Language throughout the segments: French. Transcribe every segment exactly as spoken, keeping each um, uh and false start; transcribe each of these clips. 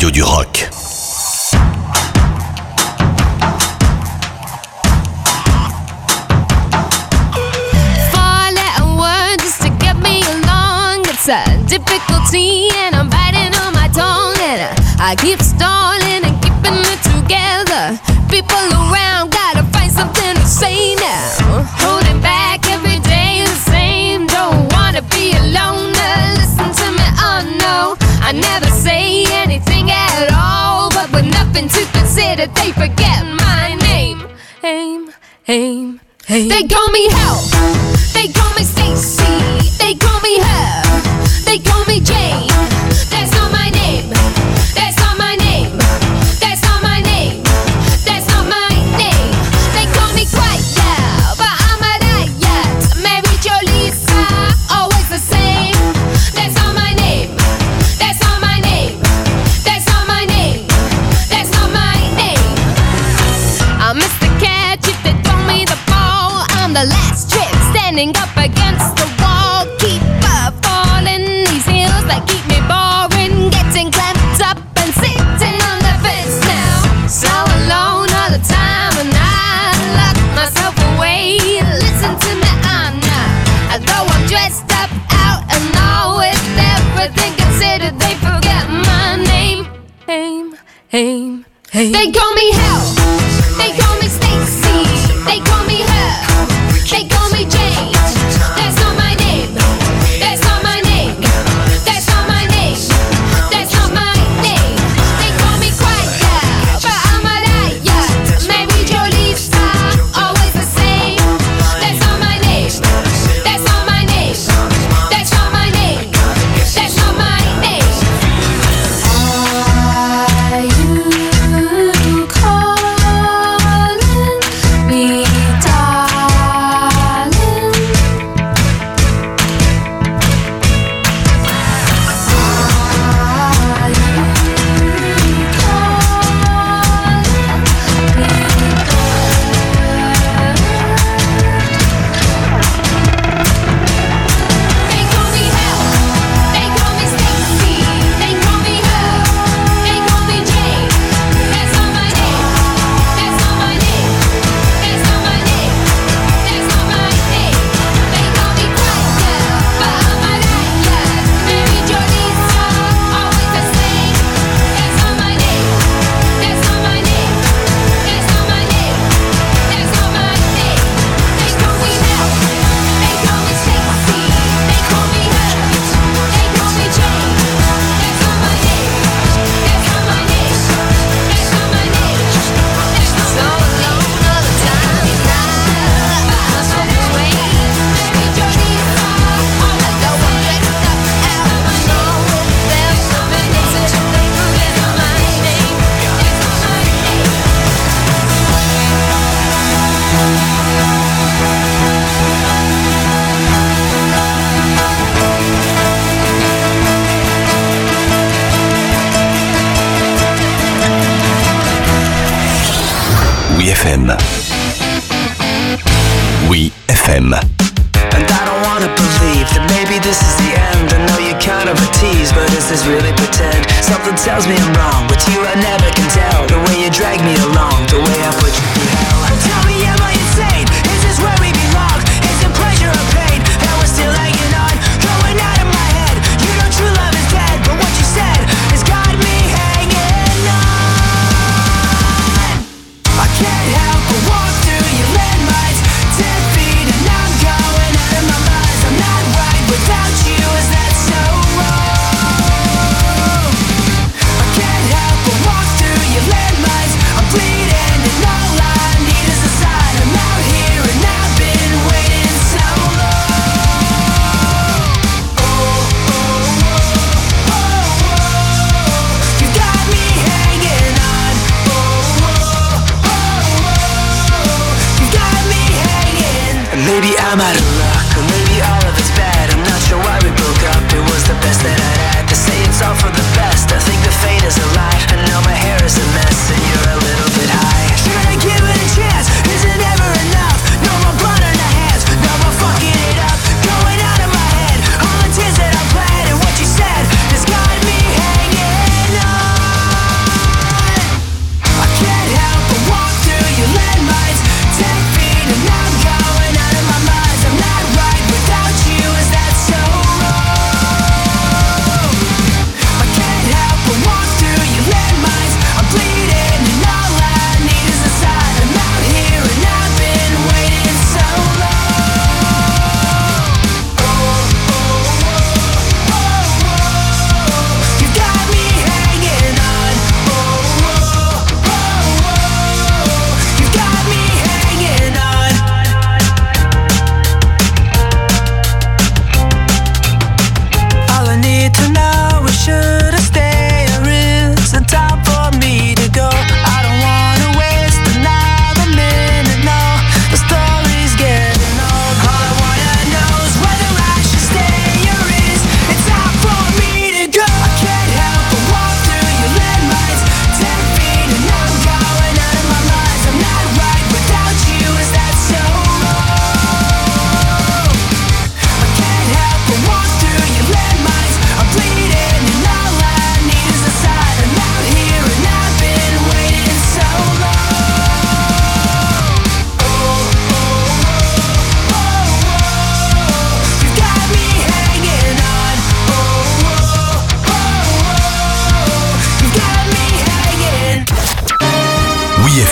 radio du rock. A difficulty and I'm biting on my tongue and I, I keep stalling and keeping it together. People around gotta find something to say now. Holding back every day the same. Don't wanna be alone. Listen to me, oh no. I never say anything at all, but with nothing to consider, they forget my name. Aim, aim, aim. They call me Help. They call me Stacy. They call me Her. They call me Jane. That's not my name. That's not my name. That's not my name. That's not my name. They call me Quiet, but I'm a riot. Mary Jo Lisa, always the same. That's not my name. That's not my name. That's not my name. That's not my name. I'm Mister Catch if they throw me the ball. I'm the last trick standing up against the wall. Keep up falling. That keep me boring, getting clamped up and sitting on the fence now. So alone all the time and I lock myself away. Listen to me, I'm not. Though I'm dressed up out and all with everything considered, they forget my name. Aim, aim, aim. They call me Help. They call me Stacy. They call me Her. They call me Jane. That's not my name. That's not my name. That's not my name. That's not my name. They call me Quiet, but I'm a riot. Mary Jo Lisa, always the same. That's not my name. That's not my name. That's not my name. That's not my name. Are you calling me darling? They call me Help. They call me Stacy. They call me Her. They call me Jane. That's not my name. That's not my name. That's not my name. That's not my name. They call me Quiet, but I'm a riot. Mary Jo Lisa, always the same. That's not my name. That's not my name. That's not my name. That's not my name. They call me Help. They call me Stacy. They call me Her. They call me Jane. That's not my name. That's not my name. That's not my name. That's so alone all the time. I myself away. Mary Jo Lisa, all I know I'm dressed up out. I know there's so many things that they forget my name. That's not my name. Oui F M. Oui F M. And I don't wanna believe that maybe this is the end. I know you're kind of a tease, but is this really pretend? Something tells me I'm wrong, but you I never can tell. The way you drag me along, the way I put you through hell. Well, tell me, am I insane? Is this where we belong? Is it pleasure or pain? And we're still hanging on, going out of my head. You know true love is dead, but what you said has got me hanging on. I can't help but walk through your landmines. Ten feet and I'm going out of my mind. I'm not right without you, is that so wrong? I can't help but walk through your landmines. I'm bleeding and all I need is a sign. I'm out here and I've been waiting so long. Oh, oh, oh, oh, oh. You got me hanging on. Oh, oh, oh, oh. You got me hanging. Maybe I'm out of luck, or maybe all of it's bad. I'm not sure why we broke up. It was the best that I'd had. To say it's all for the best, I think the fate is a lie. And now my hair is a mess, and you're a little bit high. Should I give it a chance? Is it ever enough? No more blood on the hands, no more fucking it up. Going out of my head, all the tears that I bled, and what you said has got me hanging on.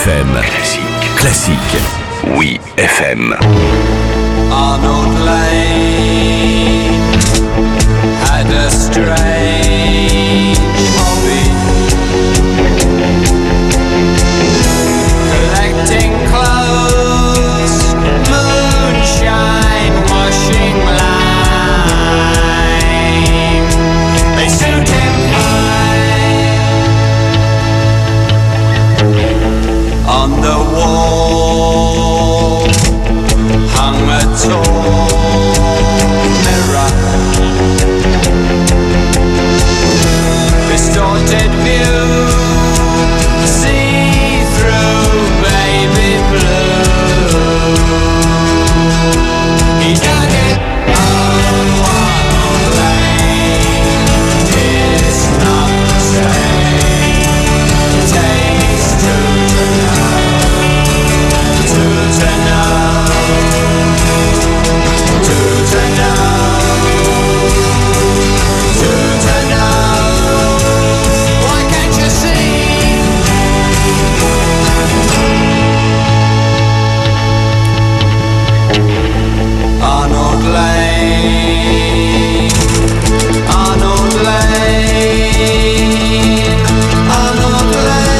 F M. Classique. Classique. Oui, F M. Arnold Lane had a strange hobby, collecting clothes, moonshine, washing line. They suit him fine. On the wall hung a tall mirror, distorted view, see through baby blue. He dug it on one lane. It's not the same. Takes two to know, two to know. Arnold Lane, Arnold Lane, Arnold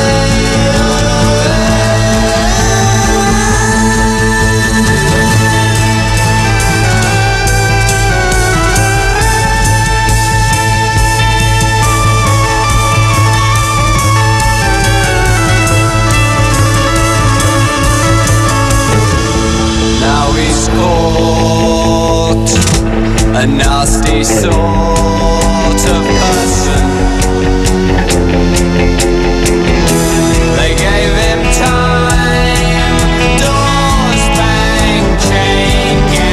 Now he's caught, a nasty sort of person. They gave him time, doors bang, chain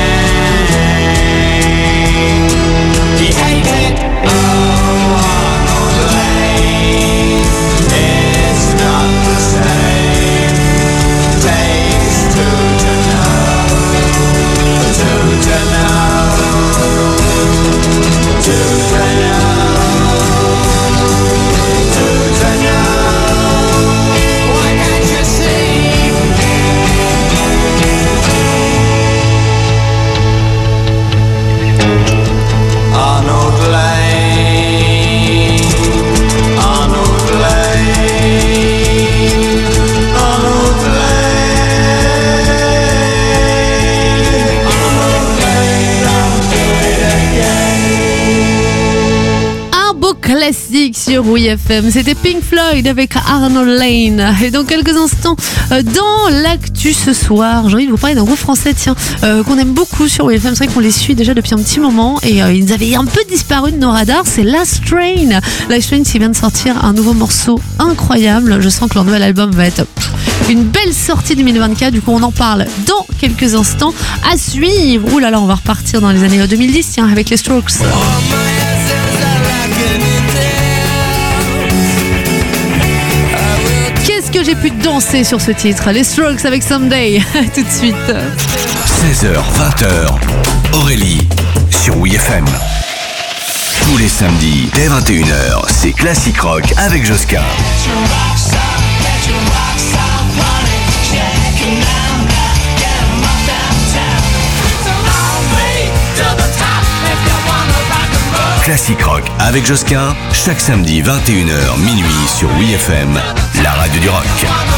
gang. He hated Arnold Lane. It's not the same. Takes two to know, two to know, two to know, two to know. Why can't you see? Arnold Lane, Arnold Lane, Arnold Lane, Arnold Lane, I'll do it again. Un beau classique sur Oui F M, c'était Pink Floyd avec Arnold Lane. Et dans quelques instants, euh, dans l'actu ce soir, j'ai envie de vous parler d'un groupe français, tiens, euh, qu'on aime beaucoup sur Oui F M. C'est vrai qu'on les suit déjà depuis un petit moment et euh, ils avaient un peu disparu de nos radars. C'est Last Train. Last Train qui vient de sortir un nouveau morceau incroyable. Je sens que leur nouvel album va être une belle sortie deux mille vingt-quatre. Du coup, on en parle dans quelques instants. À suivre. Ouh là là, on va repartir dans les années deux mille dix, tiens, avec les Strokes. Qu'est-ce que j'ai pu danser sur ce titre? Les Strokes avec Someday. Tout de suite. seize heures, vingt heures. Aurélie sur Oui F M. Tous les samedis, dès vingt et une heures, c'est Classic Rock avec Josquin. Classic Rock avec Josquin, chaque samedi vingt et une heures minuit sur Oui F M, la radio du rock.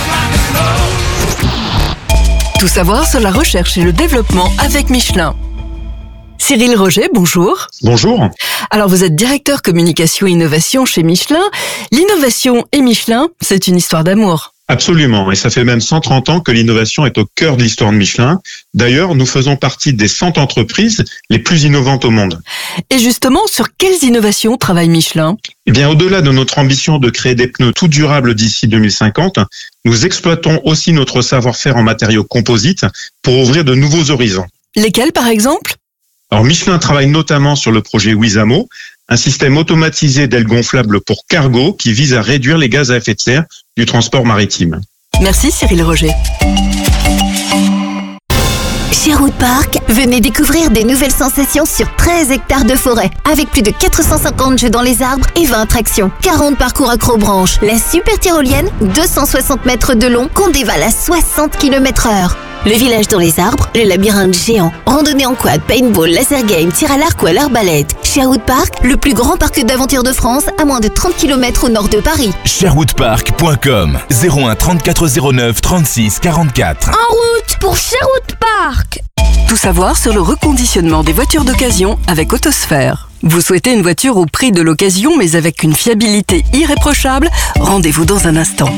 Tout savoir sur la recherche et le développement avec Michelin. Cyril Roger, bonjour. Bonjour. Alors vous êtes directeur communication et innovation chez Michelin. L'innovation et Michelin, c'est une histoire d'amour. Absolument, et ça fait même cent trente ans que l'innovation est au cœur de l'histoire de Michelin. D'ailleurs, nous faisons partie des cent entreprises les plus innovantes au monde. Et justement, sur quelles innovations travaille Michelin ? Eh bien, au-delà de notre ambition de créer des pneus tout durables d'ici deux mille cinquante, nous exploitons aussi notre savoir-faire en matériaux composites pour ouvrir de nouveaux horizons. Lesquels, par exemple ? Alors, Michelin travaille notamment sur le projet Wizamo, un système automatisé d'ailes gonflables pour cargo qui vise à réduire les gaz à effet de serre du transport maritime. Merci Cyril Roger. Sherwood Park, venez découvrir des nouvelles sensations sur treize hectares de forêt, avec plus de quatre cent cinquante jeux dans les arbres et vingt attractions. quarante parcours accrobranches, la super tyrolienne, deux cent soixante mètres de long, qu'on dévale à soixante kilomètres heure. Le village dans les arbres, le labyrinthe géant, randonnée en quad, paintball, laser game, tir à l'arc ou à l'arbalète. Sherwood Park, le plus grand parc d'aventure de France, à moins de trente kilomètres au nord de Paris. sherwood park point com zéro un trente-quatre zéro neuf trente-six quarante-quatre. En route pour Sherwood Park. Tout savoir sur le reconditionnement des voitures d'occasion avec Autosphère. Vous souhaitez une voiture au prix de l'occasion mais avec une fiabilité irréprochable? Rendez-vous dans un instant.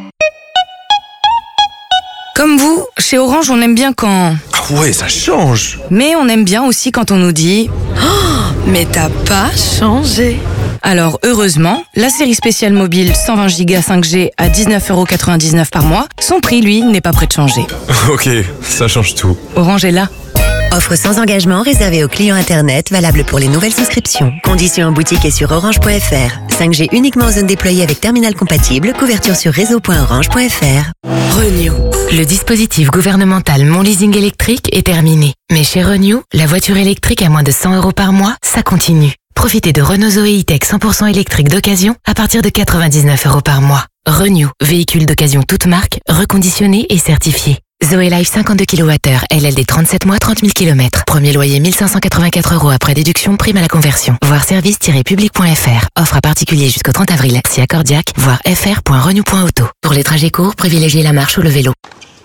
Comme vous, chez Orange, on aime bien quand... Ah ouais, ça change. Mais on aime bien aussi quand on nous dit oh, « Mais t'as pas changé !» Alors, heureusement, la série spéciale mobile cent vingt giga cinq G à dix-neuf euros quatre-vingt-dix-neuf par mois, son prix, lui, n'est pas prêt de changer. Ok, ça change tout. Orange est là. Offre sans engagement réservée aux clients Internet, valable pour les nouvelles souscriptions. Conditions en boutique et sur orange point f r. cinq G uniquement en zone déployée avec terminal compatible. Couverture sur réseau point orange point f r. Renew. Le dispositif gouvernemental Mon Leasing électrique est terminé. Mais chez Renew, la voiture électrique à moins de cent euros par mois, ça continue. Profitez de Renault Zoé E-Tech cent pour cent électrique d'occasion à partir de quatre-vingt-dix-neuf euros par mois. Renew, véhicule d'occasion toute marque, reconditionné et certifié. Zoé Life cinquante-deux kilowattheures, L L D trente-sept mois, trente mille kilomètres. Premier loyer mille cinq cent quatre-vingt-quatre euros après déduction, prime à la conversion. Voir service tiret public point f r. Offre à particulier jusqu'au trente avril. Si accordiaque, voir f r point renew point auto. Pour les trajets courts, privilégiez la marche ou le vélo.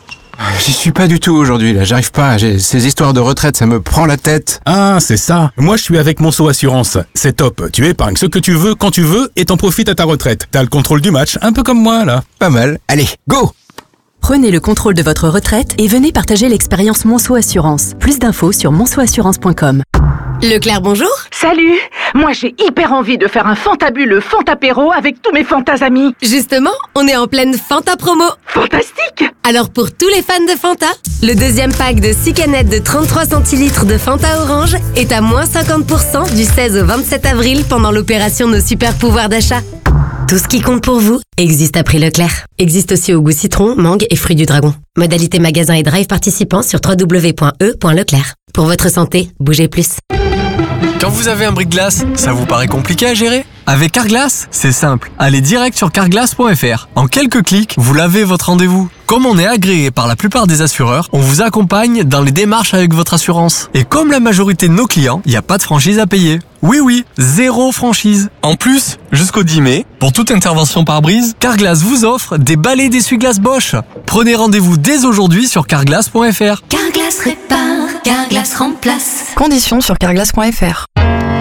J'y suis pas du tout aujourd'hui, là, j'arrive pas, j'ai ces histoires de retraite, ça me prend la tête. Ah, c'est ça. Moi, je suis avec Monceau Assurance. C'est top. Tu épargnes ce que tu veux, quand tu veux, et t'en profites à ta retraite. T'as le contrôle du match, un peu comme moi, là. Pas mal. Allez, go! Prenez le contrôle de votre retraite et venez partager l'expérience Monceau Assurance. Plus d'infos sur monceau assurance point com. Leclerc, bonjour. Salut. Moi, j'ai hyper envie de faire un fantabuleux Fantapéro avec tous mes fantas amis. Justement, on est en pleine Fanta promo. Fantastique. Alors pour tous les fans de Fanta, le deuxième pack de six canettes de trente-trois centilitres de Fanta Orange est à moins cinquante pour cent du seize au vingt-sept avril pendant l'opération Nos Super Pouvoirs d'achat. Tout ce qui compte pour vous existe à prix Leclerc. Existe aussi au goût citron, mangue et fruits du dragon. Modalité magasin et drive participants sur w w w point e point leclerc. Pour votre santé, bougez plus. Quand vous avez un brise-glace, ça vous paraît compliqué à gérer? Avec Carglass, c'est simple. Allez direct sur carglass point f r. En quelques clics, vous lavez votre rendez-vous. Comme on est agréé par la plupart des assureurs, on vous accompagne dans les démarches avec votre assurance. Et comme la majorité de nos clients, il n'y a pas de franchise à payer. Oui oui, zéro franchise. En plus, jusqu'au dix mai, pour toute intervention par brise, Carglass vous offre des balais d'essuie-glace Bosch. Prenez rendez-vous dès aujourd'hui sur carglass point f r. Carglass répare, Carglass remplace. Conditions sur carglass point f r.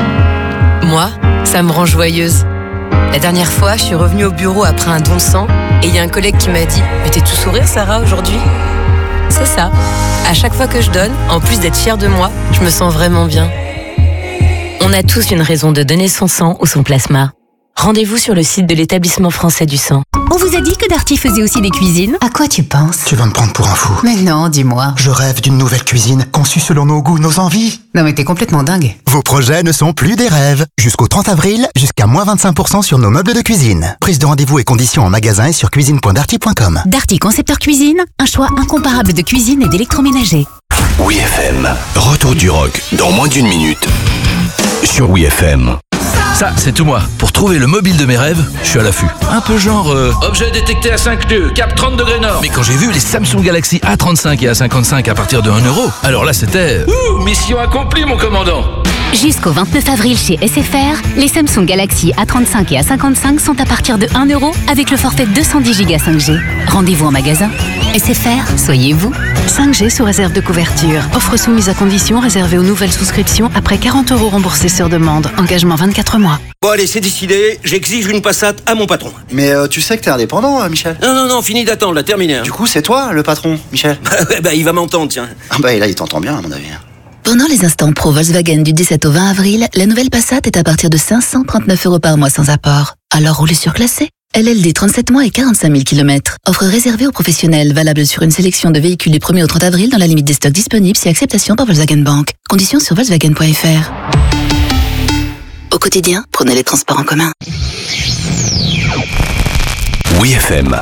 Moi, ça me rend joyeuse. La dernière fois, je suis revenue au bureau après un don de sang et il y a un collègue qui m'a dit « Mais t'es tout sourire, Sarah, aujourd'hui ?» C'est ça. À chaque fois que je donne, en plus d'être fière de moi, je me sens vraiment bien. On a tous une raison de donner son sang ou son plasma. Rendez-vous sur le site de l'Établissement français du sang. On vous a dit que Darty faisait aussi des cuisines? À quoi tu penses? Tu vas me prendre pour un fou. Mais non, dis-moi. Je rêve d'une nouvelle cuisine conçue selon nos goûts, nos envies. Non mais t'es complètement dingue. Vos projets ne sont plus des rêves. Jusqu'au trente avril, jusqu'à moins vingt-cinq pour cent sur nos meubles de cuisine. Prise de rendez-vous et conditions en magasin et sur cuisine point darty point com. Darty Concepteur Cuisine, un choix incomparable de cuisine et d'électroménager. Oui F M, retour du rock dans moins d'une minute sur Oui F M. Ça, c'est tout moi. Pour trouver le mobile de mes rêves, je suis à l'affût. Un peu genre... Euh... Objet détecté à cinq nœuds, cap trente degrés nord. Mais quand j'ai vu les Samsung Galaxy A trente-cinq et A cinquante-cinq à partir de un euro, alors là, c'était... Ouh, mission accomplie, mon commandant. Jusqu'au vingt-neuf avril chez S F R, les Samsung Galaxy A trente-cinq et A cinquante-cinq sont à partir de un euro avec le forfait deux cent dix giga cinq G. Rendez-vous en magasin. S F R, soyez vous. cinq G sous réserve de couverture. Offre soumise à condition réservée aux nouvelles souscriptions après quarante euros remboursés sur demande. Engagement vingt-quatre mois. Bon allez, c'est décidé, j'exige une Passat à mon patron. Mais euh, tu sais que t'es indépendant, euh, Michel? Non, non, non, fini d'attendre, là, terminé. Hein. Du coup, c'est toi, le patron, Michel? Bah ouais, bah il va m'entendre, tiens. Ah bah et là, il t'entend bien, à mon avis. Pendant les instants pro Volkswagen du dix-sept au vingt avril, la nouvelle Passat est à partir de cinq cent trente-neuf euros par mois sans apport. Alors roulez surclassé. L L D trente-sept mois et quarante-cinq mille kilomètres. Offre réservée aux professionnels, valable sur une sélection de véhicules du premier au trente avril dans la limite des stocks disponibles si acceptation par Volkswagen Bank. Conditions sur volkswagen point f r. Au quotidien, prenez les transports en commun. Oui F M.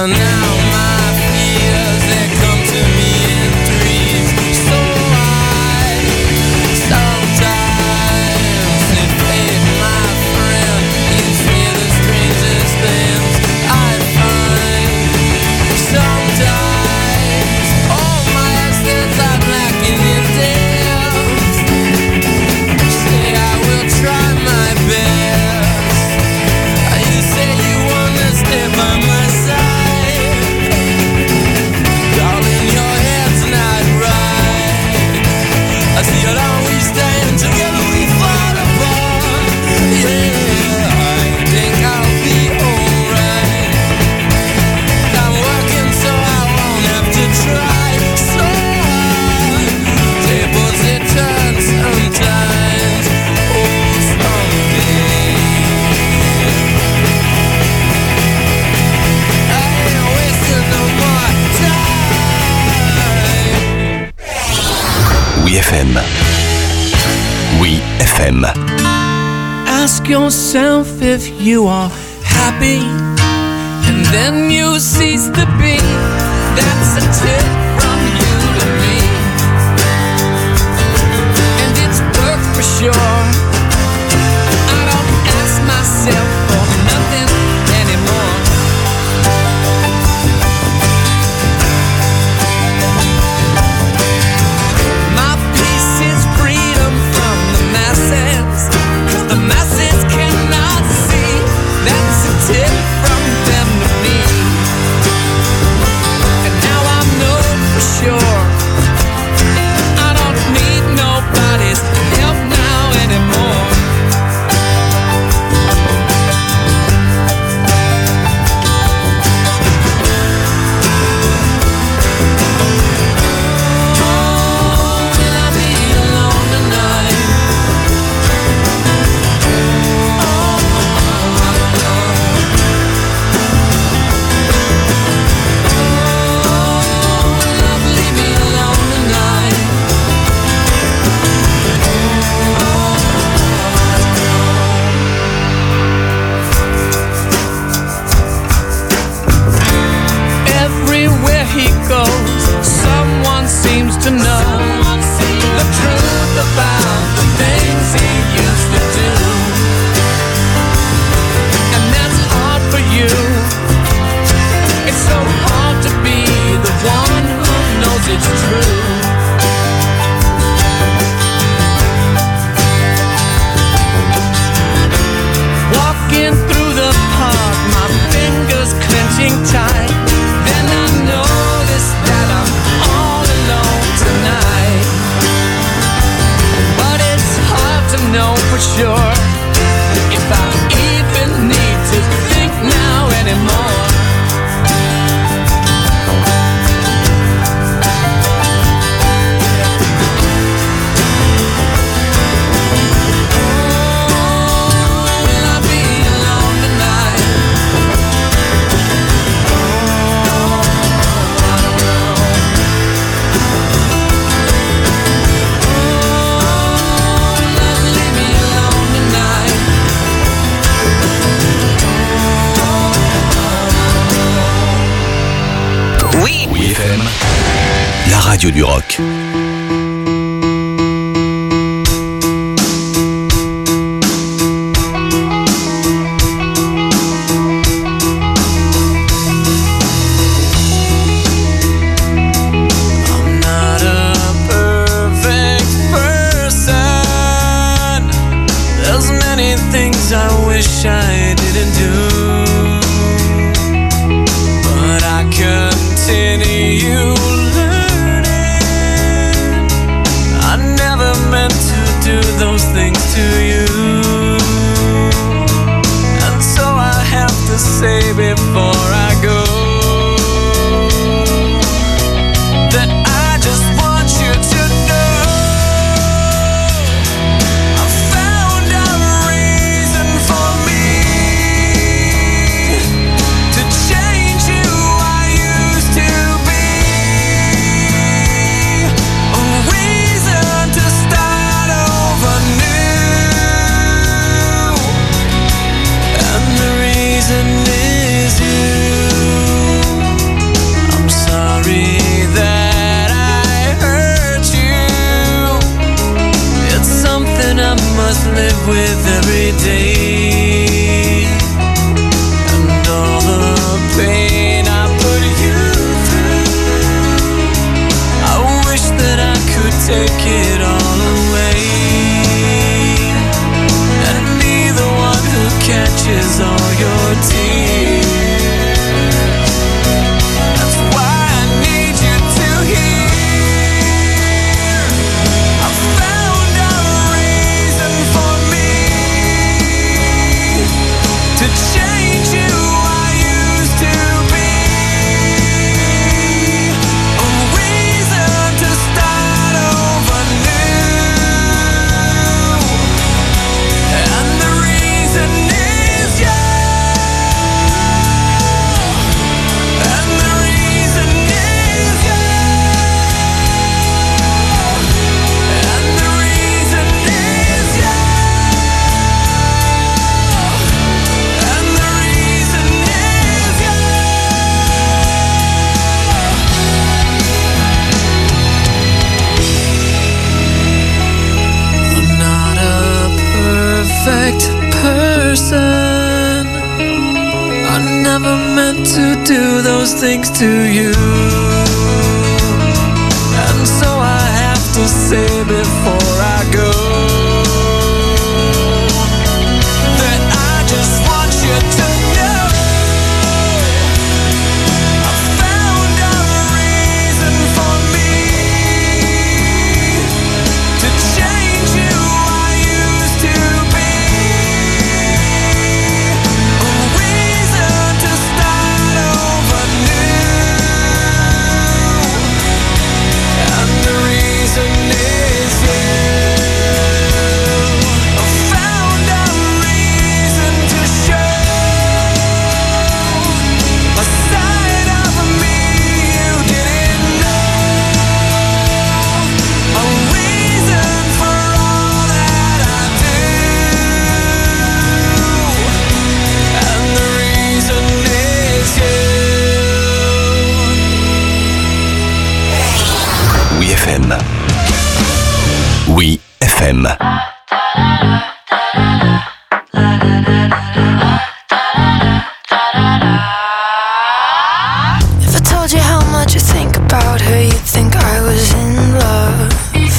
Oui F M. Ask yourself if you are happy, and then you cease to be. That's a tip from you to me, and it's work for sure. I don't ask myself for nothing anymore. My peace is freedom from the masses, 'cause the masses cannot see. That's a tip from them to me, and now I know for sure I don't need nobody's help now anymore. Everywhere he goes, someone seems to know the truth about the things he used to do. And that's hard for you. It's so hard to be the one who knows it's true. Walking through the park, my fingers clenching tight. Then I notice that I'm all alone tonight. But it's hard to know for sure if I even need to think now anymore. Will I be alone tonight? Oui. Oui F M. La radio du rock. I'm not a perfect person. There's many things I wish I didn't do, but I continue learning. with every day, and all the pain I put you through. I wish that I could take it all away and be the one who catches all your tears. That's why I need you to hear. I found a reason for me to change who I used to be. A reason to start over new. And the reason is you. And the reason is you. And the reason is you. And the reason is you. I'm not a perfect person. I never meant to do those things to you. And so I have to say before I go that I just want you to know I found a reason for me to change who I used to be. A reason to start over new. And the reason is you. I found a reason to show a side of me you didn't know. A reason for all that I do. And the reason is you. Oui F M. Oui F M. If I told you how much I think about her, you'd think I was in love.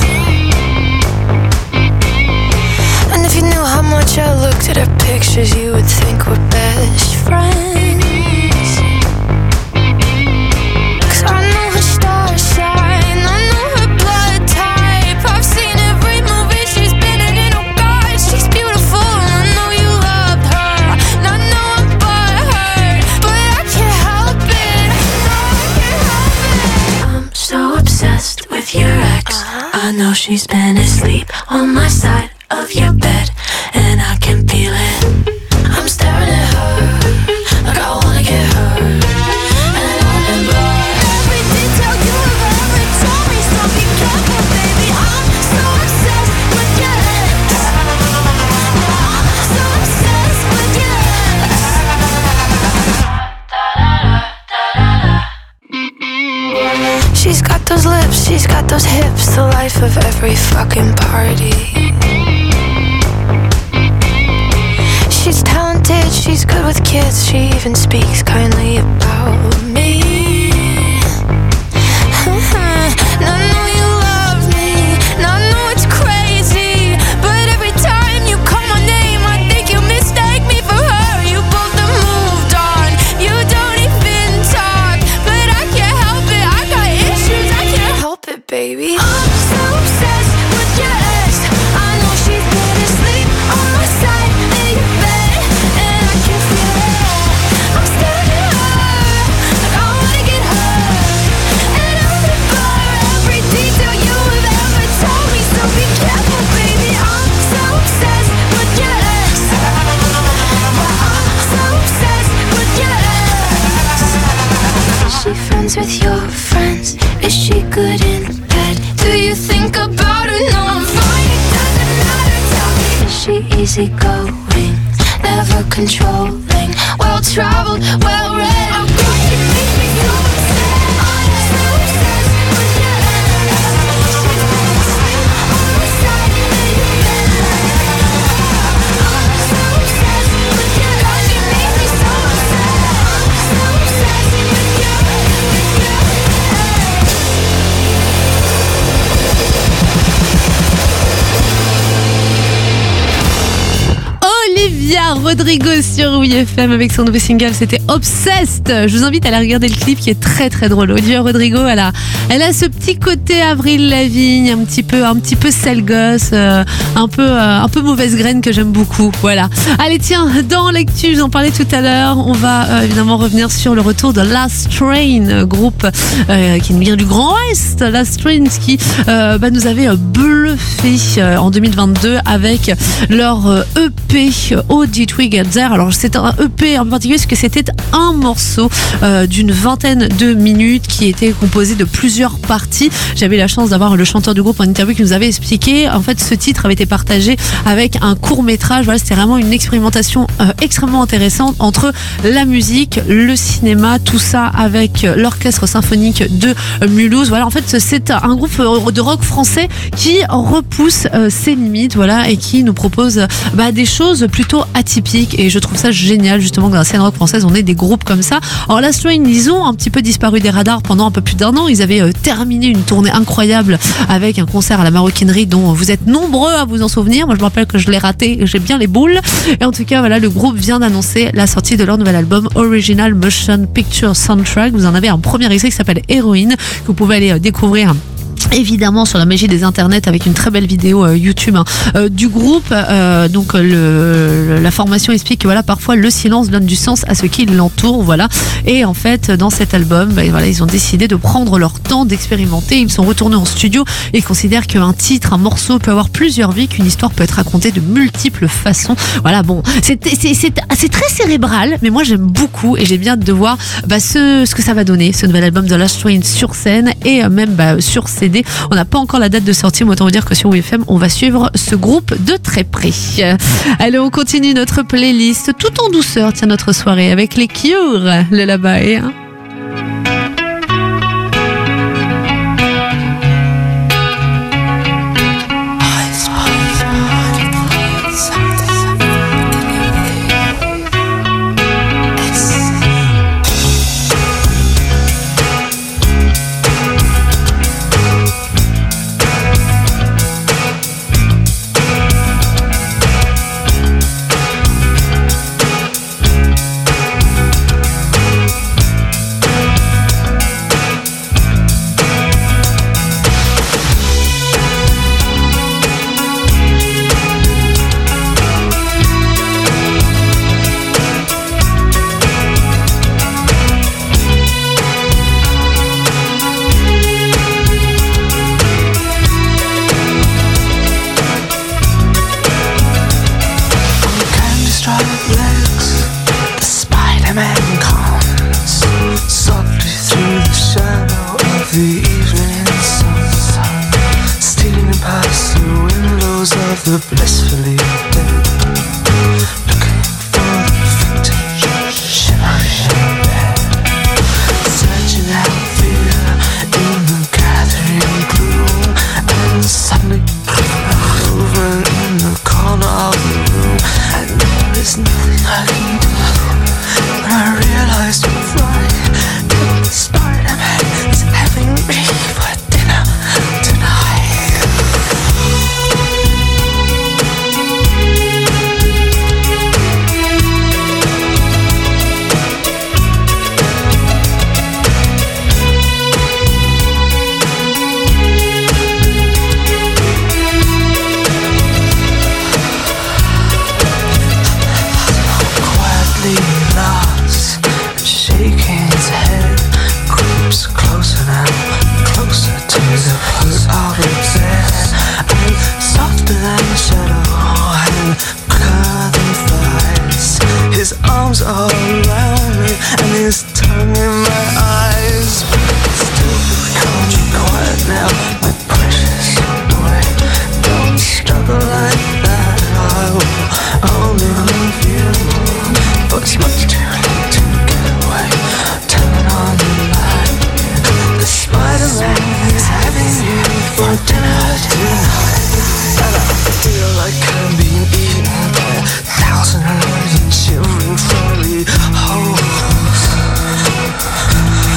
And if you knew how much I looked at her pictures, you would think we're best friends. 'Cause I know her star sign, I know her blood type. I've seen every movie she's been in, and oh God, she's beautiful. And I know you loved her, and I know I'm butthurt, but I can't help it. No, I can't help it. I'm so obsessed with your ex. I know she's been asleep on my side of your bed, and I can feel it. I'm staring at her like I wanna get her. And I remember every detail you have ever told me, so be careful, baby. I'm so obsessed with your ex. I'm so obsessed with your ex. She's got those lips, she's got those hips, the life of every fucking party. She's talented, she's good with kids, she even speaks kindly about me. And I know you love me, and I know it's crazy, but every time you call my name, I think you mistake me for her. You both have moved on, you don't even talk, but I can't help it, I got issues, I can't help it, baby. I'm so obsessed with your ex. I know she's been asleep on my side of your bed, and I can feel it. I'm staring at her like I wanna get her. And I remember every detail you have ever told me, so be careful, baby. I'm so obsessed with your ex. I'm so obsessed with your ex. Is she friends with your friends? Is she good in bed? Do you think about her? No, I'm fine, it doesn't matter, tell me. Is she easygoing, never controlling, well-traveled, well-read? I'm going to make me so upset. I'm so obsessed with your ex. She's been asleep on my side of your bed. Rodrigo sur W F M avec son nouveau single, c'était Obsessed. Je vous invite à aller regarder le clip qui est très très drôle. Olivia Rodrigo, elle a, elle a ce petit côté Avril Lavigne, un petit peu, un petit peu sale gosse, euh, un peu, euh, un peu mauvaise graine que j'aime beaucoup. Voilà. Allez tiens, dans l'actu, j'en parlais tout à l'heure, on va euh, évidemment revenir sur le retour de Last Train, groupe euh, qui nous vient du Grand Ouest. Last Train qui euh, bah, nous avait bluffé euh, en deux mille vingt-deux avec leur euh, E P Oh Did We Get There. Alors c'est un E P en particulier parce que c'était un morceau euh, d'une vingtaine de minutes qui était composé de plusieurs parties. J'avais la chance d'avoir le chanteur du groupe en interview qui nous avait expliqué, en fait ce titre avait été partagé avec un court métrage. Voilà, c'était vraiment une expérimentation euh, extrêmement intéressante entre la musique, le cinéma, tout ça avec l'orchestre symphonique de Mulhouse. Voilà, en fait c'est un groupe de rock français qui repousse euh, ses limites, voilà, et qui nous propose bah, des choses plutôt atypiques, et je trouve ça génial justement que dans la scène rock française on ait des groupes comme ça. Alors Last Train, ils ont un petit peu disparu des radars pendant un peu plus d'un an. Ils avaient euh, terminé une tournée incroyable avec un concert à la Maroquinerie dont vous êtes nombreux à vous en souvenir. Moi je me rappelle que je l'ai raté, j'ai bien les boules. Et en tout cas voilà, le groupe vient d'annoncer la sortie de leur nouvel album Original Motion Picture Soundtrack. Vous en avez un premier extrait qui s'appelle Héroïne, que vous pouvez aller euh, découvrir évidemment sur la magie des internets avec une très belle vidéo euh, YouTube hein, euh, du groupe. Euh, donc le, le, la formation explique que voilà, parfois le silence donne du sens à ce qui l'entoure, voilà. Et en fait dans cet album bah, voilà, ils ont décidé de prendre leur temps, d'expérimenter. Ils sont retournés en studio et considèrent qu'un titre, un morceau peut avoir plusieurs vies, qu'une histoire peut être racontée de multiples façons. Voilà, bon, c'est, c'est, c'est, c'est très cérébral, mais moi j'aime beaucoup et j'ai bien hâte de voir bah, ce, ce que ça va donner, ce nouvel album de Last Train sur scène et euh, même bah, sur C D. On n'a pas encore la date de sortie, mais autant vous dire que sur W F M, on va suivre ce groupe de très près. Allez, on continue notre playlist tout en douceur, tiens, notre soirée avec les Cure, le là-bas. Hein. The blissfully dead, looking for the vintage shimmering bed, searching out fear in the gathering gloom, and suddenly moving in the corner of the room, and there is nothing I can do. When I realized it was right, that Spider-Man is having me for dinner tonight. His arms all around me and his tongue in my eyes. Still, can't you quiet now, my precious boy? Don't struggle like that, I will only love you. But it's much too late to get away. Turn on the light. The Spider-Man is having you for dinner tonight. And I feel like I'm being eaten by a thousand million children from the holes.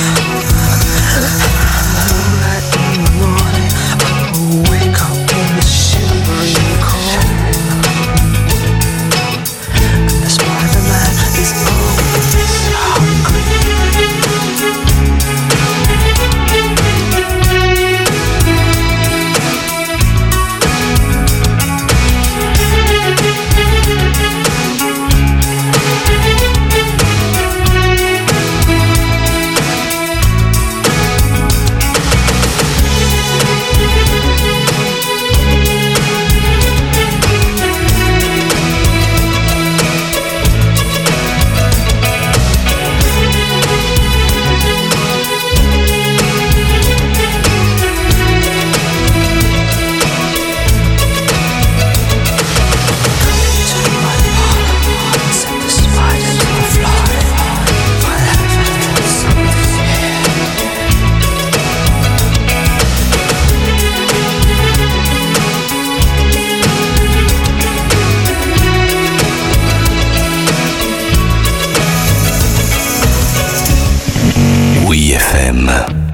Oui F M.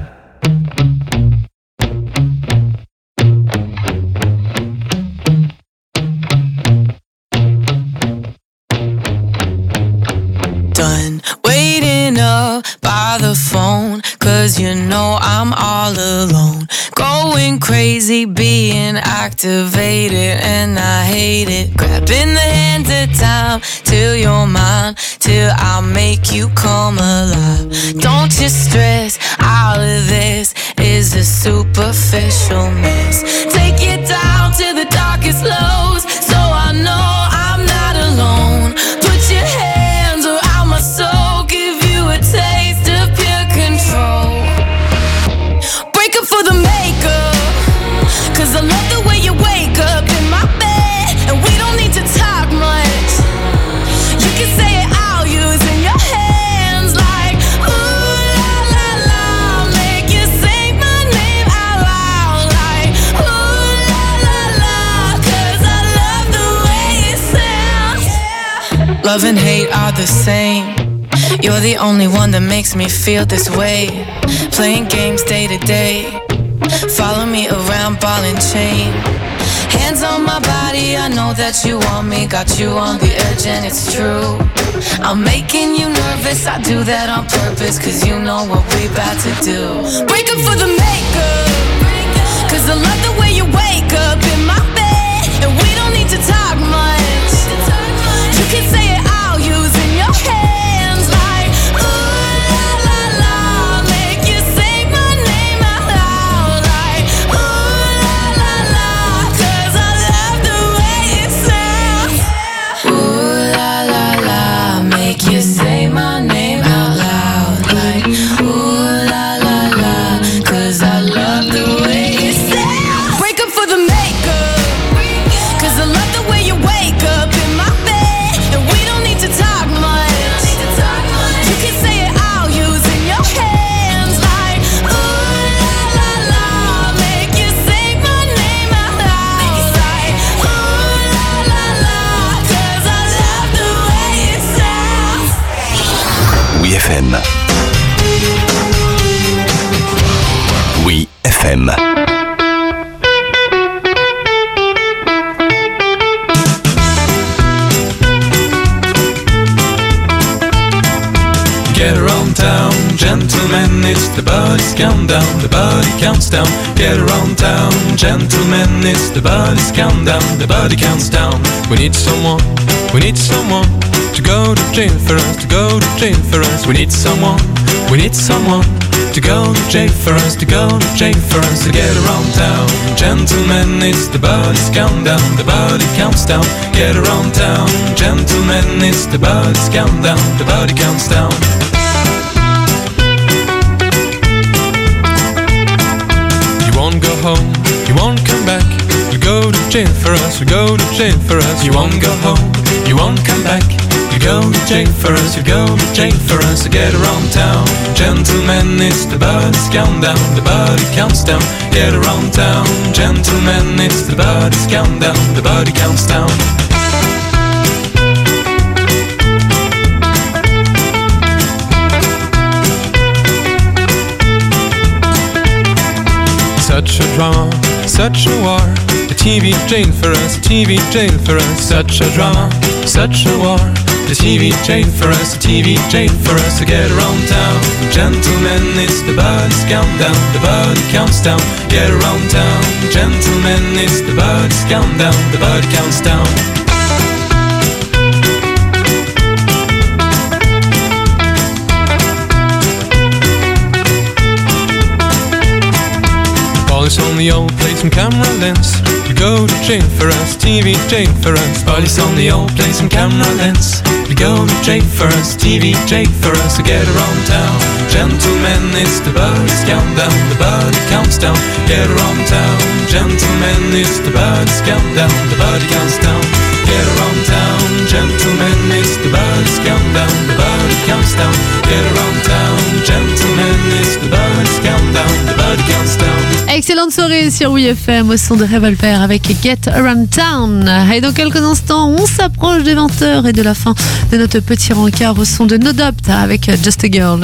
Done waiting up by the phone, cause you know I'm all alone. Going crazy, being activated, and I hate it. Grabbing the hands of time till you're mine, till I make you come alive. Don't you stress, all of this is a superficial mess. Take it down to the darkest lows, so I know I'm not alone. Put your hands around my soul, give you a taste of pure control. Break up for the makeup, cause I love the way you wake up in my bed, and we don't need to talk much. You can say it out using your hands like ooh la la la, make you sing my name out loud like ooh la la la, cause I love the way it sounds. Love and hate are the same. You're the only one that makes me feel this way. Playing games day to day, follow me around ball and chain. Hands on my body, I know that you want me. Got you on the edge and it's true. I'm making you nervous, I do that on purpose, cause you know what we about to do. Break up for the makeup, cause I love the way you wake up in my bed, and we don't need to talk much. You can say it out using your hands like ooh la la la, make you sing my name out loud like ooh la la la, cause I love the way it sounds. Ooh la la la, make you say my name out loud like ooh la la la, cause I love the way it sounds. Break up for the makeup, cause I love the way you wake up in my bed, and we don't need to talk much. You can say it out using your hands like ooh la la la, make you sing my name out loud like ooh la la la, cause I love the way it sounds. Oui F M. Oui F M. Get around town, gentlemen, it's the body's countdown, the body counts down. Get around town, gentlemen, it's the body's countdown, the body counts down. We need someone, we need someone to go to jail for us, to go to jail for us. We need someone, we need someone to go to jail for us, to go to jail for us. To get around town, gentlemen, it's the body's countdown, the body counts down. Get around town, gentlemen, it's the body's countdown, the body counts down. You won't go home, you won't come back. You go to jail for us, you go to jail for us. You won't go home, you won't come back. You go to jail for us, you go to jail for us. To get around town, gentlemen, it's the body's countdown, the body counts down. Get around town, gentlemen, it's the body's countdown, the body counts down. Such a drama, such a war, the T V jail for us, T V jail for us. Such a drama, such a war, the T V jail for us, the T V jail for us. To get around town, gentlemen, it's the body's countdown, the body counts down. Get around town, gentlemen, it's the body's countdown, the body counts down. Police on the old, play some camera lens. You go to jail for us, T V jail for us. Police on the old, play some camera lens. You go to jail for us, T V jail for us. To get around town, gentlemen, it's the body's countdown, the body counts down. Get around town, gentlemen, it's the body's countdown, the body counts down. Get around town, gentlemen, it's the body's countdown, the body counts down. Get around town, gentlemen, it's the body's countdown, the body counts down. Excellente soirée sur W F M au son de Revolver avec Get Around Town. Et dans quelques instants, on s'approche des vingt heures et de la fin de notre petit rencard au son de No Doubt avec Just a Girl.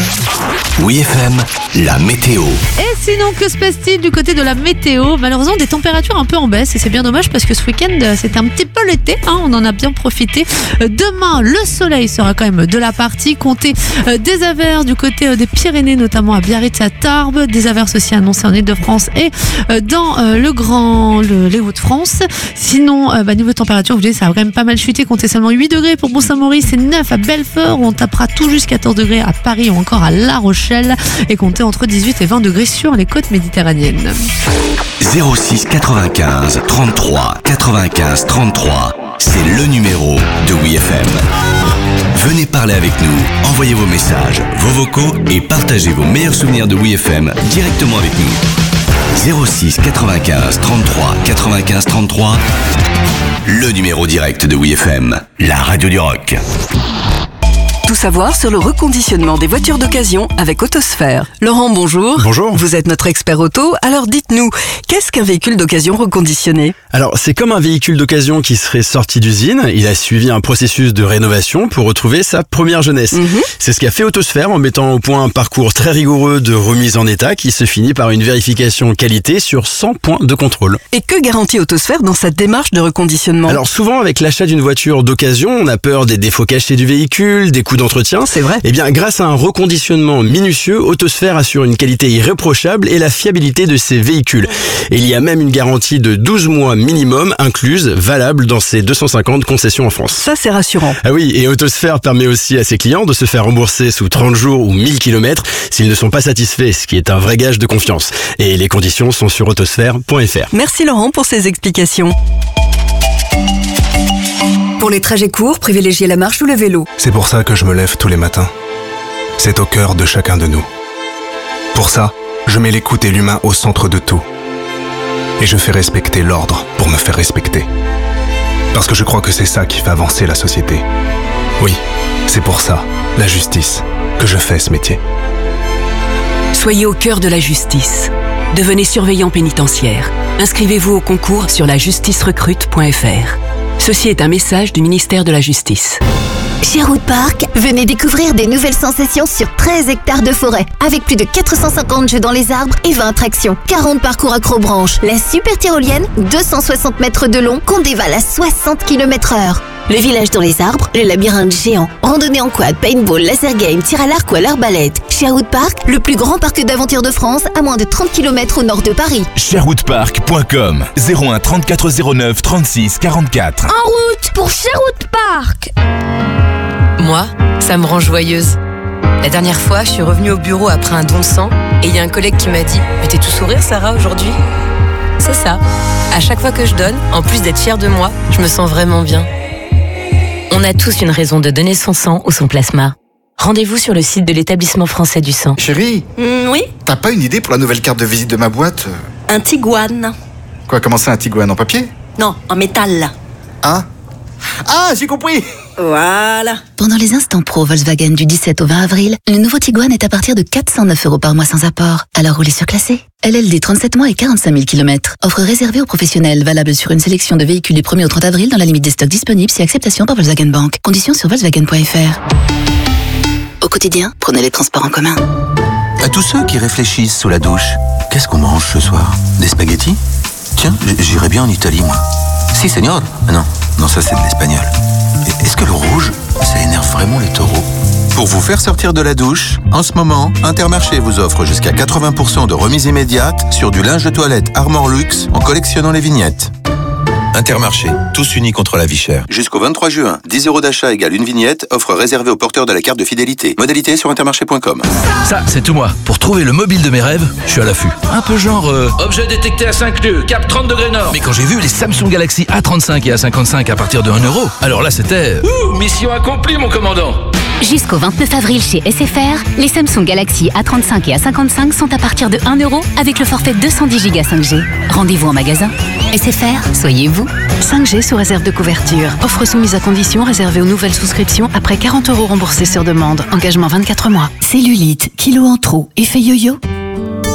W F M, la météo. Et sinon, que se passe-t-il du côté de la météo? Malheureusement, des températures un peu en baisse et c'est bien dommage parce que ce week-end, c'était un petit peu l'été, hein, on en a bien profité. Demain, le soleil sera quand même de la partie. Comptez des averses du côté des Pyrénées, notamment à Biarritz et à Tarbes. Des averses aussi annoncées en Ile-de-France et dans le Grand, le, les Hauts-de-France. Sinon, bah, niveau température, vous voyez, ça a quand même pas mal chuté. Comptez seulement huit degrés pour Mont-Saint-Maurice et neuf à Belfort. On tapera tout juste quatorze degrés à Paris ou encore à La Rochelle. Et comptez entre dix-huit et vingt degrés sur les côtes méditerranéennes. zéro six quatre-vingt-quinze trente-trois quatre-vingt-quinze trente-trois, c'est le numéro de W F M. Venez parler avec nous, envoyez vos messages, vos vocaux et partagez vos meilleurs souvenirs de W F M directement avec nous. zéro six quatre-vingt-quinze trente-trois quatre-vingt-quinze trente-trois, le numéro direct de W F M, la radio du rock. Tout savoir sur le reconditionnement des voitures d'occasion avec Autosphère. Laurent, bonjour. Bonjour. Vous êtes notre expert auto, alors dites-nous, qu'est-ce qu'un véhicule d'occasion reconditionné? Alors, c'est comme un véhicule d'occasion qui serait sorti d'usine. Il a suivi un processus de rénovation pour retrouver sa première jeunesse. Mm-hmm. C'est ce qu'a fait Autosphère en mettant au point un parcours très rigoureux de remise en état qui se finit par une vérification qualité sur cent points de contrôle. Et que garantit Autosphère dans sa démarche de reconditionnement? Alors, souvent, avec l'achat d'une voiture d'occasion, on a peur des défauts cachés du véhicule, des coûts d'entretien. C'est vrai. Eh bien, grâce à un reconditionnement minutieux, Autosphère assure une qualité irréprochable et la fiabilité de ses véhicules. Et il y a même une garantie de douze mois minimum incluse, valable dans ses deux cent cinquante concessions en France. Ça, c'est rassurant. Ah oui, et Autosphère permet aussi à ses clients de se faire rembourser sous trente jours ou mille kilomètres s'ils ne sont pas satisfaits, ce qui est un vrai gage de confiance. Et les conditions sont sur autosphère point f r. Merci Laurent pour ces explications. Pour les trajets courts, privilégiez la marche ou le vélo. C'est pour ça que je me lève tous les matins. C'est au cœur de chacun de nous. Pour ça, je mets l'écoute et l'humain au centre de tout. Et je fais respecter l'ordre pour me faire respecter. Parce que je crois que c'est ça qui fait avancer la société. Oui, c'est pour ça, la justice, que je fais ce métier. Soyez au cœur de la justice. Devenez surveillant pénitentiaire. Inscrivez-vous au concours sur la justice recrute point f r. Ceci est un message du ministère de la Justice. Sherwood Park, venez découvrir des nouvelles sensations sur treize hectares de forêt, avec plus de quatre cent cinquante jeux dans les arbres et vingt attractions. quarante parcours accrobranche, la super tyrolienne, deux cent soixante mètres de long, qu'on dévale à soixante kilomètres heure. Le village dans les arbres, le labyrinthe géant, randonnée en quad, paintball, laser game, tir à l'arc ou à l'arbalète. Sherwood Park, le plus grand parc d'aventure de France, à moins de trente kilomètres au nord de Paris. sherwood park point com, zéro un trente-quatre zéro neuf trente-six quarante-quatre. En route pour Sherwood Park. Moi, ça me rend joyeuse. La dernière fois, je suis revenue au bureau après un don de sang et il y a un collègue qui m'a dit « Mais t'es tout sourire, Sarah, aujourd'hui ?» C'est ça. À chaque fois que je donne, en plus d'être fière de moi, je me sens vraiment bien. On a tous une raison de donner son sang ou son plasma. Rendez-vous sur le site de l'établissement français du sang. Chérie, Mm, oui, t'as pas une idée pour la nouvelle carte de visite de ma boîte? un Tiguan. Quoi, comment c'est un Tiguan en papier? Non, en métal. Ah Ah, j'ai compris. Voilà. Pendant les instants pro Volkswagen du dix-sept au vingt avril, le nouveau Tiguan est à partir de quatre cent neuf euros par mois sans apport. Alors roulez surclassé. L L D trente-sept mois et quarante-cinq mille kilomètres. Offre réservée aux professionnels, valable sur une sélection de véhicules du premier au trente avril dans la limite des stocks disponibles si acceptation par Volkswagen Bank. Conditions sur volkswagen point f r. Au quotidien, prenez les transports en commun. À tous ceux qui réfléchissent sous la douche, qu'est-ce qu'on mange ce soir? Des spaghettis? Tiens, j'irais bien en Italie, moi. Si, senior. Non, non, ça c'est de l'espagnol. Est-ce que le rouge, ça énerve vraiment les taureaux? Pour vous faire sortir de la douche, en ce moment, Intermarché vous offre jusqu'à quatre-vingts pour cent de remise immédiate sur du linge de toilette Armor Luxe en collectionnant les vignettes. Intermarché, tous unis contre la vie chère. Jusqu'au vingt-trois juin, dix euros d'achat égale une vignette, offre réservée aux porteurs de la carte de fidélité. Modalité sur intermarché point com. Ça, c'est tout moi. Pour trouver le mobile de mes rêves, je suis à l'affût. Un peu genre... Euh... Objet détecté à cinq nœuds, cap trente degrés nord. Mais quand j'ai vu les Samsung Galaxy A trente-cinq et A cinquante-cinq à partir de un euro, alors là c'était... Ouh, mission accomplie mon commandant. Jusqu'au vingt-neuf avril chez S F R, les Samsung Galaxy A trente-cinq et A cinquante-cinq sont à partir de un euro avec le forfait deux cent dix giga cinq G. Rendez-vous en magasin. S F R, soyez vous. cinq G sous réserve de couverture. Offre soumise à condition réservée aux nouvelles souscriptions après quarante euros remboursés sur demande. Engagement vingt-quatre mois. Cellulite, kilos en trop, effet yo-yo.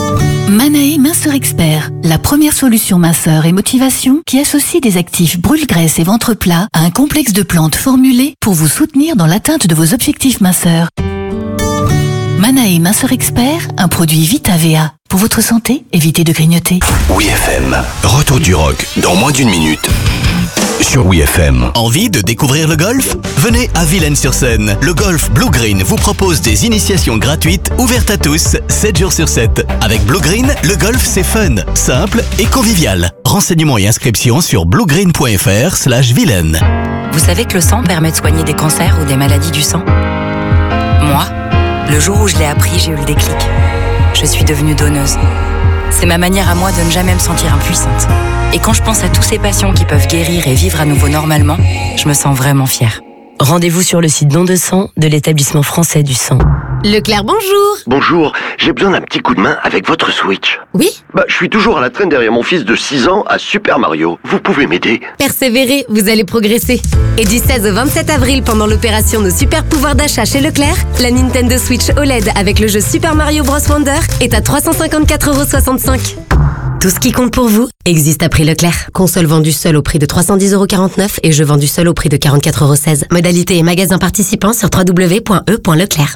Manae Minceur Expert, la première solution minceur et motivation qui associe des actifs brûle-graisse et ventre plat à un complexe de plantes formulées pour vous soutenir dans l'atteinte de vos objectifs minceurs. Manae Minceur Expert, un produit Vita V A. Pour votre santé, évitez de grignoter. Oui F M, retour du rock dans moins d'une minute. Sur Oui F M. Envie de découvrir le golf? Venez à Villaines-sur-Seine. Le golf Blue Green vous propose des initiations gratuites ouvertes à tous, sept jours sur sept. Avec Blue Green, le golf c'est fun, simple et convivial. Renseignements et inscriptions sur bluegreen.fr slash Vilaine. Vous savez que le sang permet de soigner des cancers ou des maladies du sang? Moi, le jour où je l'ai appris, j'ai eu le déclic. Je suis devenue donneuse. C'est ma manière à moi de ne jamais me sentir impuissante. Et quand je pense à tous ces patients qui peuvent guérir et vivre à nouveau normalement, je me sens vraiment fière. Rendez-vous sur le site Don de sang de l'établissement français du sang. Leclerc, bonjour. Bonjour, j'ai besoin d'un petit coup de main avec votre Switch. Oui? Bah, je suis toujours à la traîne derrière mon fils de six ans à Super Mario. Vous pouvez m'aider? Persévérez, vous allez progresser. Et du seize au vingt-sept avril, pendant l'opération Nos Super Pouvoirs d'achat chez Leclerc, la Nintendo Switch O L E D avec le jeu Super Mario Bros Wonder est à trois cent cinquante-quatre euros soixante-cinq. Tout ce qui compte pour vous existe à prix Leclerc. Console vendue seule au prix de trois cent dix euros quarante-neuf et jeu vendu seul au prix de quarante-quatre euros seize. Modalité et magasin participants sur w w w point e point leclerc.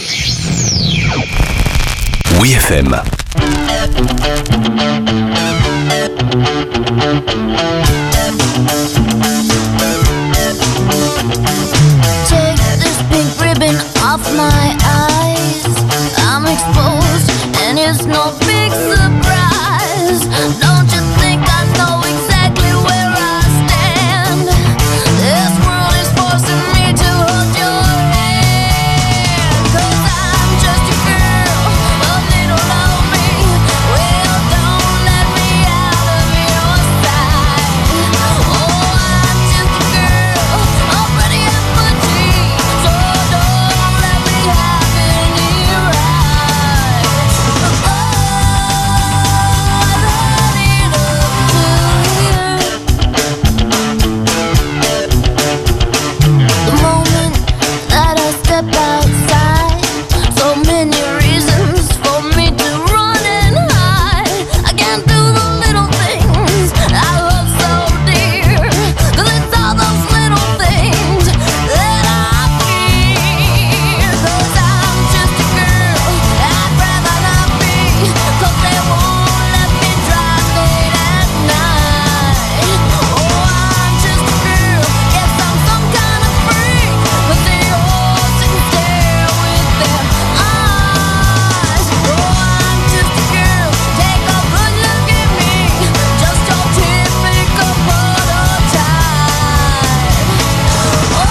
Oui F M. Take this pink ribbon off my eyes. I'm exposed and it's no big surprise. Don't you think I know exactly where I stand? This world is forcing me to hold your hand. 'Cause I'm just a girl, a little lonely. Well, don't let me out of your sight. Oh, I'm just a girl, already at my dreams. So don't let me have any rights. Oh, the moment that I step outside, so many reasons for me to run and hide. I can't do the little things I love so dear, 'cause it's all those little things that I fear. 'Cause I'm just a girl, I'd rather not be, 'cause they won't let me drive late at night. Oh, I'm just a girl, yes, I'm some kind of freak, but they all sit and stare with their eyes. Oh, I'm just a girl, take a good look at me, just your typical prototype. Oh,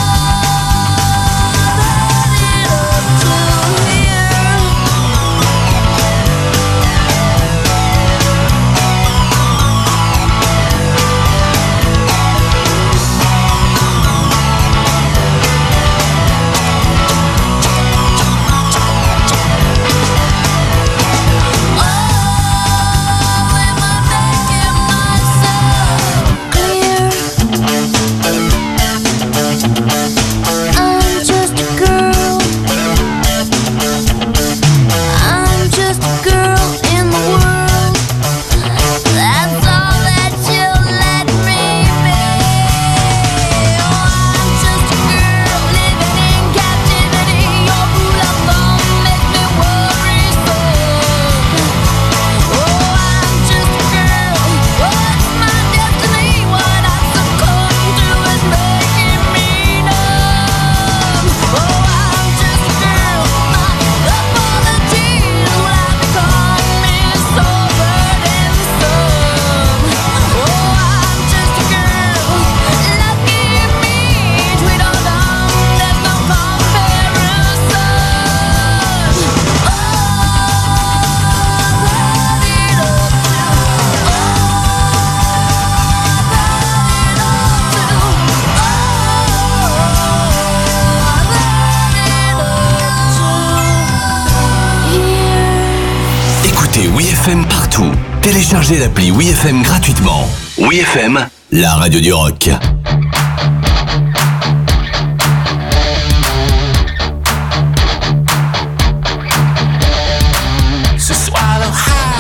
I'm just a girl. I'm just a girl in the world. That's all that you'll let me be. Oh, I'm just a girl living in captivity. Your rule of thumb makes me worrisome. Oh, I'm just a girl. What's my destiny? What I succumb to is making me numb. Oh, I'm just a girl. My apologies will have become me so burdensome. Oh, I'm just a girl. Lucky me, sweet or dumb, there's no comparison. Oh, Écoutez Oui F M partout. Téléchargez l'appli Oui F M gratuitement. Oui F M, la radio du rock. So swallow high.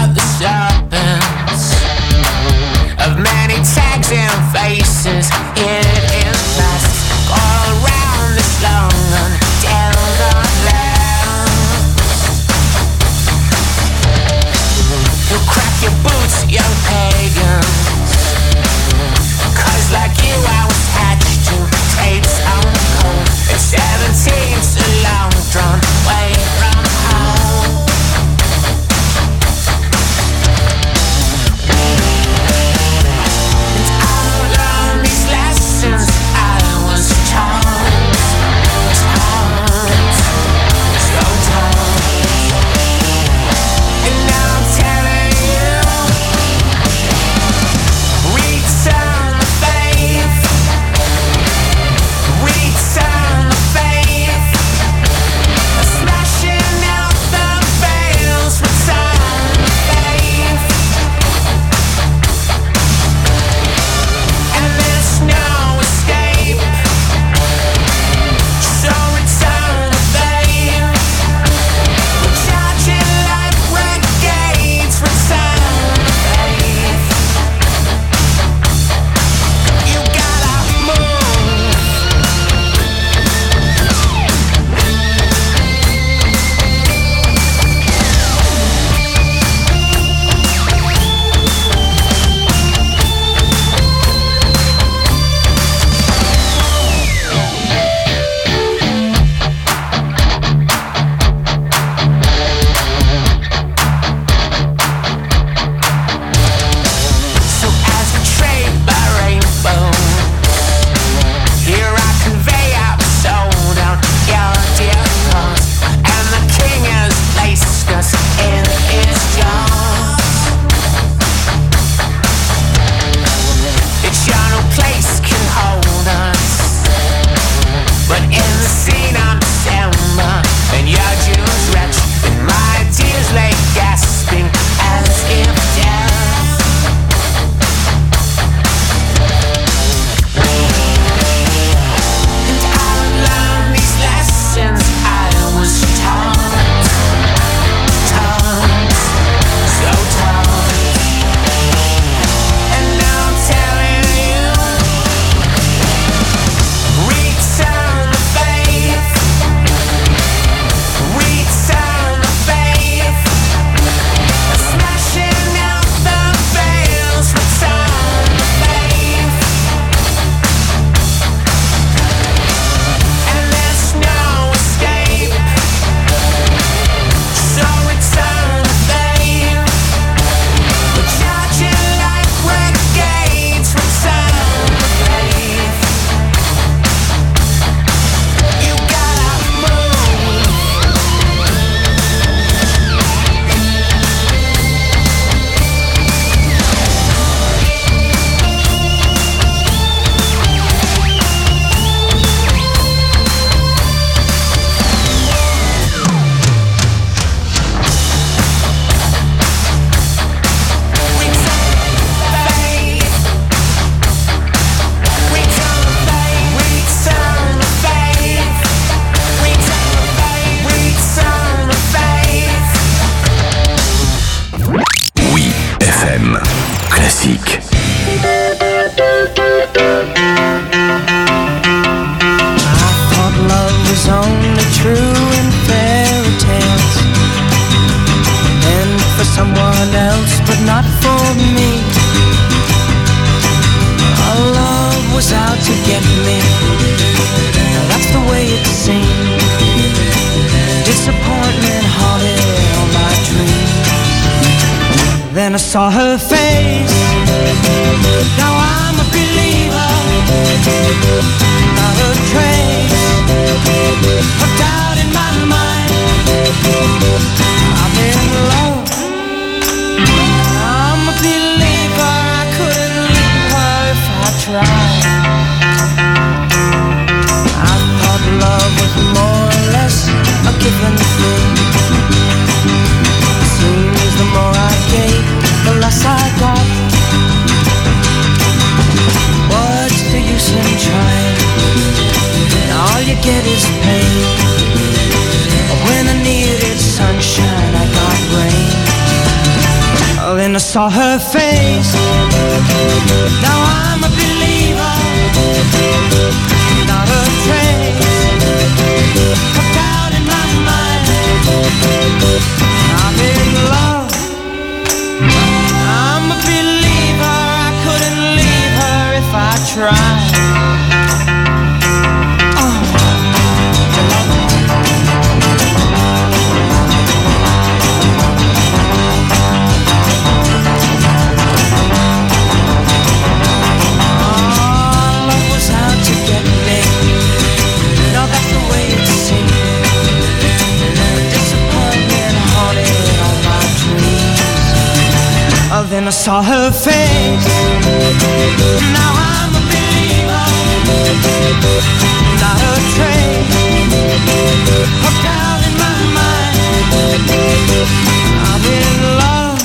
Classique. Love was only true in fairy tales, and for someone else, but not for me. Our love was out to get me. Now that's the way it seemed. Disappointment haunted all my dreams. Then I saw her face. Now I'm a believer. Not a trace of doubt in my mind. I'm in love. I'm a believer. I couldn't leave her if I tried. I thought love was more or less a given thing. Seems the more I gave, the less I got. What's the use in trying? All you get is pain. When I needed sunshine, I got rain. Oh, then I saw her face. Now I'm a believer. Not a trace of doubt in my mind. I'm in love. I'm a believer. I couldn't leave her if I tried. Then I saw her face. Now I'm a believer. Not a trace of doubt in my mind. I'm in love.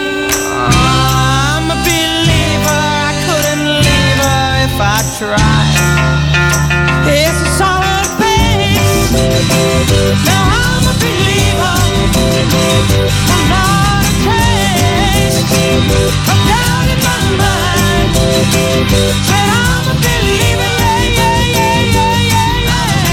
I'm a believer. I couldn't leave her if I tried. Yes, I saw her face. Now I'm a believer. I'm not a trace of doubt in my mind. Said I'm a believer, yeah, yeah, yeah,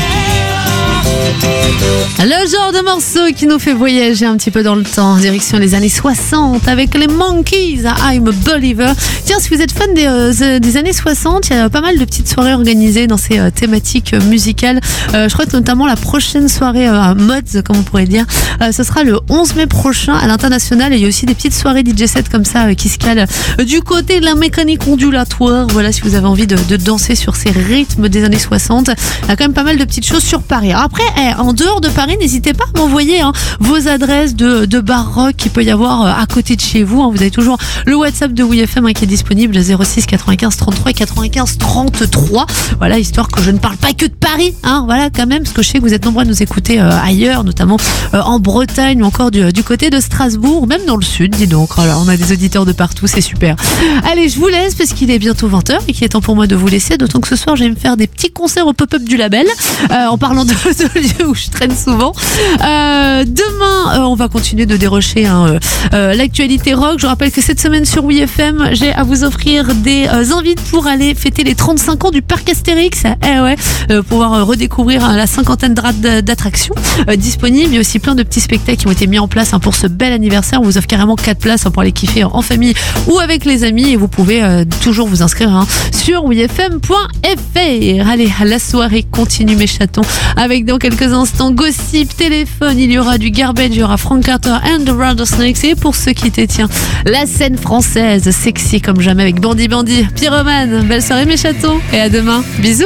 yeah, yeah. Le genre de morceau qui nous fait voyager un petit peu dans le temps, en direction des années soixante, avec les Monkeys à I'm a Believer. Tiens, si vous êtes fan des, euh, des années soixante, il y a pas mal de petites soirées organisées dans ces euh, thématiques euh, musicales. Euh, je crois que notamment la prochaine soirée euh, Mods, comme on pourrait dire, euh, ce sera le onze mai prochain à l'international. Et il y a aussi des petites soirées D J set comme ça euh, qui se calent euh, du côté de la mécanique ondulatoire. Voilà, si vous avez envie de, de danser sur ces rythmes des années soixante, il y a quand même pas mal de petites choses sur Paris. Alors après, eh, en dehors de Paris, n'hésitez pas à m'envoyer hein, vos adresses de, de bar rock qu'il peut y avoir euh, à côté de chez vous. Hein. Vous avez toujours le WhatsApp de W F M hein, qui est disponible, zéro six quatre-vingt-quinze trente-trois quatre-vingt-quinze trente-trois. Voilà, histoire que je ne parle pas que de Paris. Hein, voilà, quand même, parce que je sais que vous êtes nombreux à nous écouter euh, ailleurs, notamment euh, en Bretagne ou encore du, du côté de Strasbourg, même dans le sud, dis donc. Alors, on a des auditeurs de partout, c'est super. Allez, je vous laisse parce qu'il est bientôt vingt heures et qu'il est temps pour moi de vous laisser. D'autant que ce soir, je vais me faire des petits concerts au pop-up du label, euh, en parlant de, de lieux où je traîne souvent. Euh, demain, euh, on va continuer de dérocher hein, euh, euh, l'actualité rock. Je rappelle que cette semaine sur W F M, j'ai à vous offrir des euh, invites pour aller fêter les trente-cinq ans du parc Astérix. Eh ouais, euh, pouvoir euh, redécouvrir hein, la cinquantaine d'attractions euh, disponibles. Il y a aussi plein de petits spectacles qui ont été mis en place hein, pour ce bel anniversaire. On vous offre carrément quatre places hein, pour aller kiffer en famille ou avec les amis. Et vous pouvez euh, toujours vous inscrire hein, sur w f m point f r. Allez, la soirée continue mes chatons avec dans quelques instants Gossip, Téléphone, il y aura du Garbage, il y aura Frank Carter and the Rattlesnakes. Et pour ceux qui détiennent la scène française, sexy comme jamais avec Bandit Bandit, Pyromane. Belle soirée mes chatons et à demain. Bisous.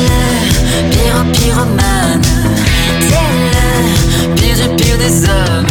Pyro, pyromane, c'est le pire du pire des hommes.